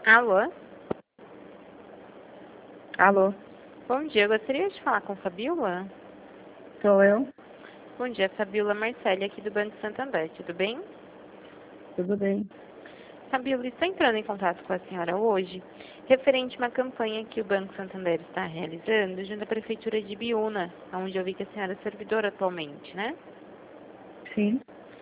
Alô? Alô, Bom dia, eu gostaria de falar com Fabiola. sou eu? Bom dia, Fabiola Marcele, aqui do Banco Santander, tudo bem? Tudo bem? Fabiola, estou entrando em contato com a senhora hoje, referente a uma campanha que o Banco Santander está realizando junto à Prefeitura de Biúna, onde eu vi que a senhora é servidora atualmente, né? Sim.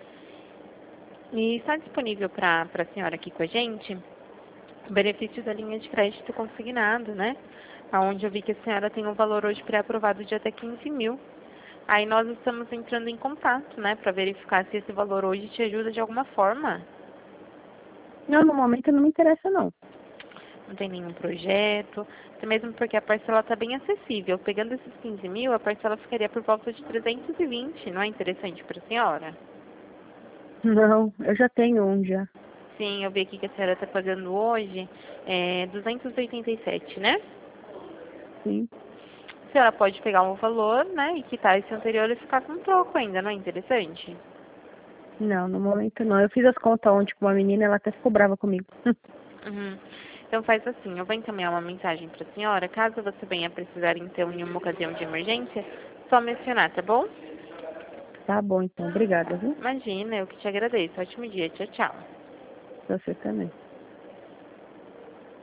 E está disponível para a senhora aqui com a gente o benefício da linha de crédito consignado, né? Onde eu vi que a senhora tem um valor hoje pré-aprovado de até 15 mil. Aí nós estamos entrando em contato, né, para verificar se esse valor hoje te ajuda de alguma forma. Não, no momento não me interessa, não. Não tem nenhum projeto, até mesmo porque a parcela está bem acessível. Pegando esses 15 mil, a parcela ficaria por volta de 320, não é interessante para a senhora? Não, eu já tenho um já. Sim, eu vi aqui que a senhora está pagando hoje 287, né? Sim. A senhora pode pegar um valor, né, e quitar esse anterior e ficar com troco ainda, não é interessante? Não, no momento não. Eu fiz as contas ontem com uma menina, ela até ficou brava comigo. Uhum. Então faz assim, eu vou encaminhar uma mensagem para a senhora, caso você venha precisar então em uma ocasião de emergência, só mencionar, tá bom? Tá bom, então. Obrigada, viu? Imagina, eu que te agradeço. Ótimo dia, tchau, tchau. Você também.